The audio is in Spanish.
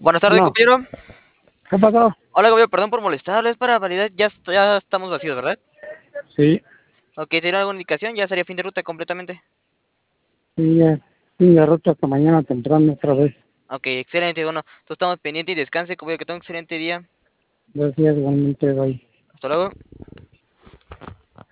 Buenas tardes, No, compañero. ¿qué pasó? Hola, compañero, perdón por molestarles para validar. Ya estamos vacíos, ¿verdad? Sí, Ok, ¿tiene alguna indicación? Ya sería fin de ruta completamente. sí, sí, de ruta hasta mañana temprano otra vez. Ok, excelente. Bueno, entonces estamos pendientes y descanse, compañero, que tenga un excelente día. Gracias, igualmente, bye. Hasta luego.